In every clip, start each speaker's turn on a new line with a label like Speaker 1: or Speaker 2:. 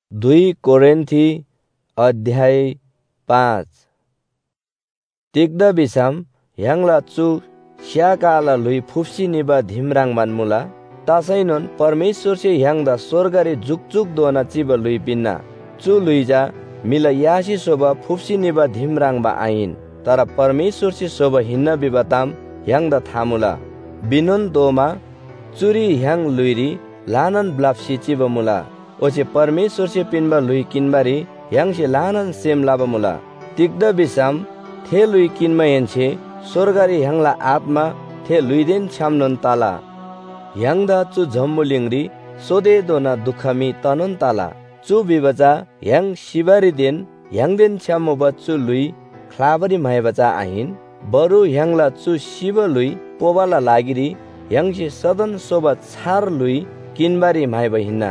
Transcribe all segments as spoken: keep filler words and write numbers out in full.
Speaker 1: दुई कोरिन्थी अध्याय पाँच। तिग्दा बिसाम यांगला चु श्याकाला लुई फुफसी निबा धिमरांगमान मुला तासैनोन परमेश्वर से यांगदा स्वर्गारे जुक जुक दोना चिब लुई पिन्ना चु लुईजा मिला यासी सोबा फुफसी निबा धिमरांगबा आइन तर परमेश्वर से सोबा हिन्न बिबाताम यांगदा थामुला बिनोन दोमा चुरी यांग लुईरी लानन ब्लाप्सी चिब मुला ओचे परमेश्वर से पिनबा लुई किनबारी यांगसे लानन सेम लाबा मुला तिग्दा बिसाम थे लुई किनमा येंछे स्वर्गारी यांगला आत्मा थे लुईदेन छामनन ताला यांगदा चु झम्मुलिंगरी सोदे दोना दुखामी तनन ताला चु बिबचा यांग शिबारी देन यांगदेन छामोबा चु लुई ख्लाबरी मायबचा आहिन बरु यांगला चु शिब लुई पोबाला लागिरी यांगसे सदन सोबा छार लुई किनबारी मायबा हिन्ना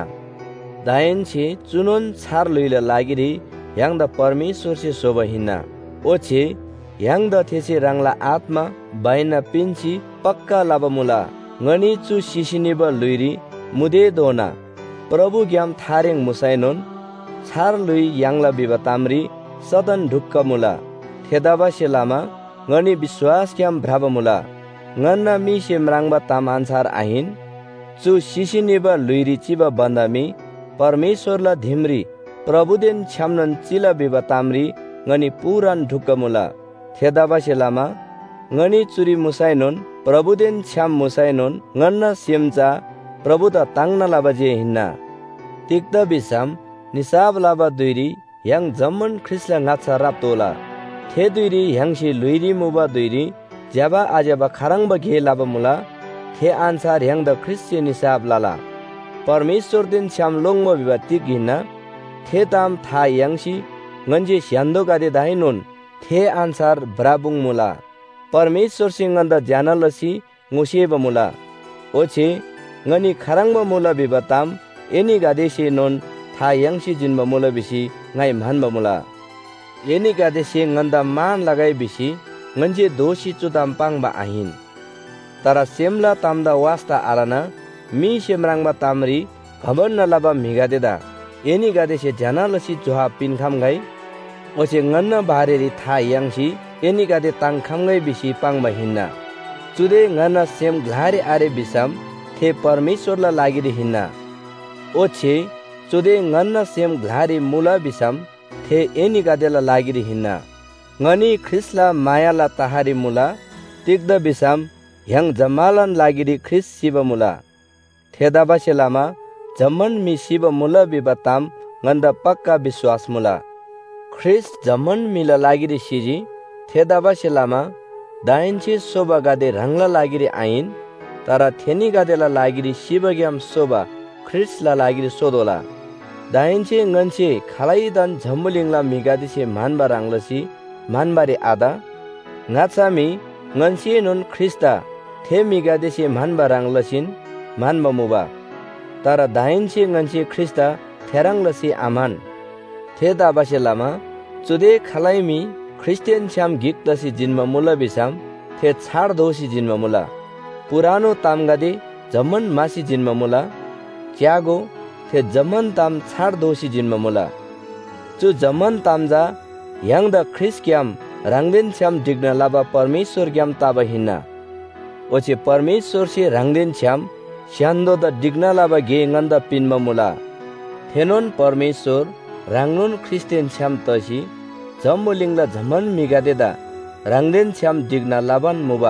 Speaker 1: दायनछे चुनोन छार लुईला लागिरी यांगदा परमेश्वर से सोबा हिन्ना ओछे यांगदा थेसे रांगला आत्मा बाइना पिंची पक्का लाबा मुला ngani chu sisiniba luiri mude dona प्रभु ग्याम थारेङ मुसाइनोन छार लुई यांगला बिबा तामरी सदन ढुक्क मुला थेदाबा सेलामा ngani विश्वास ग्याम भ्राबा मुला ngana मी से म्राङबा ताम आन्सार आहिन चु सिसिनिबा लुइरी चिबा बन्दामी परमेश्वरला धिमरी प्रभुदेन छ्यामनन चिला बिबा तामरी ngani पुरान ढुक्क मुला थेदाबा सेलामा ngani चुरी मुसाइनोन प्रभुदेन छ्याम मुसाइनोन ngana सेमचा प्रभुदा तांगना लाबा जे हिन्ना तिक्दा बिसाम निसाब लाबा दुइरी यांग जम्मन ख्रिसला ngacha राप्तोला थे दुइरी यांगसी लुइरी मुबा दुइरी ज्याबा आज्याबा खारांबा घे लाबा मुला थे आन्सार यांग द ख्रिसचे निसाब लाला परमेश्वर दिन छ्याम लोंगमो बिबा तिक हिन्ना थे ताम था यांगसी nganje स्यान्दो गादे दाइनोन थे आन्सार ब्राबुङ मुला परमेश्वर सिंगन्दा ज्यानलसी ngusieb मुला ओछे ngani खारांबा मुला बिबाताम एनी गादेसे नोन था यांगसी जिनबा मुला बिसी ngai मानबा मुला एनी गादेसे nganda मान लगाइ बिसी nganje दोषी चुदाम पांगबा आहिन तारा सेमला तामदा वास्ता आलाना मी सेमरांगबा तामरी घमन नलाबा मिगादेदा एनी गादेसे ज्यानलसी जोहा पिनखाम गाई ओछे ngana बारेरी था यांगसी एनी गादे तांगखामगै बिसी पांगबा हिन्ना चुदे ngana सेम घ्लारे आरे बिसाम थे परमेश्वरला लागिरी हिन्ना ओछे चुदे ngana सेम घ्लारे मुला बिसाम थे एनी गादेला लागिरी हिन्ना ngani ख्रिसला मायाला ताहारी मुला तिग्दा बिसाम यांग जमालन लागिरी ख्रिस शिव मुला थेदाबा सेलामा जम्मन मी शिव मुला बिबाताम nganda पक्का विश्वास मुला ख्रिस जम्मन मिला लागिरी सिजी थेदाबा सेलामा दाइनछे सोबा गादे रंगला लागिरी आइन तारा थेनी गादेला लागिरी शिवग्याम सोबा ख्रिसला लागिरी सोदोला दाइनछे ngance खालाइदान झम्मुलिङला मिगादिसे मानबा रांगलसी मानबारे आदा ngaचामी ngance नोन ख्रिस्ता थे मिगादिसे मानबा रांगलसिन मानबा मुबा तारा दाइनछे ngance ख्रिस्ता थेरांगलसी आमान थे दाबासेलामा चुदे खालाइमी ख्रिस्टियन छ्याम गिक्दसी जिनमा मुला बिसाम थे छाड दोषी जिनमा मुला पुरानो तामगादे जमन मासी जिनमा मुला क्यागो थे जमन ताम छाड दोषी जिनमा मुला चु जमन तामजा यांग द ख्रिस क्याम रांगदेन छ्याम डिग्न लाबा परमेश्वर क्याम ताबा हिन्ना ओचे परमेश्वर से रांगदेन छ्याम स्यान्दो द डिग्न लाबा गे nganda पिनमा मुला थेनोन परमेश्वर रांगनोन ख्रिस्टियन छ्याम तसी जम्मुलिङला झमन मिगादेदा रांगदेन छ्याम डिग्ना लाबान मुबा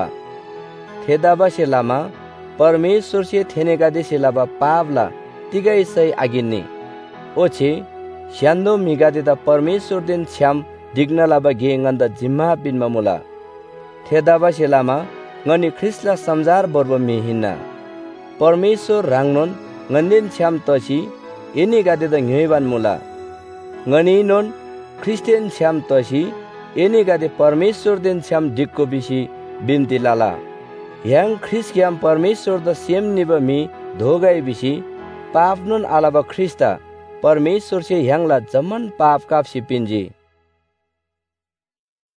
Speaker 1: थेदाबा सेलामा परमेश्वर से थेनेगादे सेलाबा पावला तिगाई सै आगिन्ने ओछे स्यान्दो मिगादेदा परमेश्वर देन छ्याम डिग्ना लाबा गे nganda जिम्मा पिनमा मुला थेदाबा सेलामा ngani ख्रिसला समजार बर्ब मिहिन्ना परमेश्वर रांगनोन nganden छ्याम तसी एनी गादेदा ङेबान मुला ngani non ख्रिस्टियन छ्याम तसी एनी गादे परमेश्वर देन छ्याम डिक्को बिसी बिन्ती लाला यांग ख्रिस क्याम परमेश्वर द सेम निबा मी धोगाई बिसी पाप नोन आलाबा ख्रिस्ता परमेश्वर से यांगला जमन पाप काप्सी पिन्जी।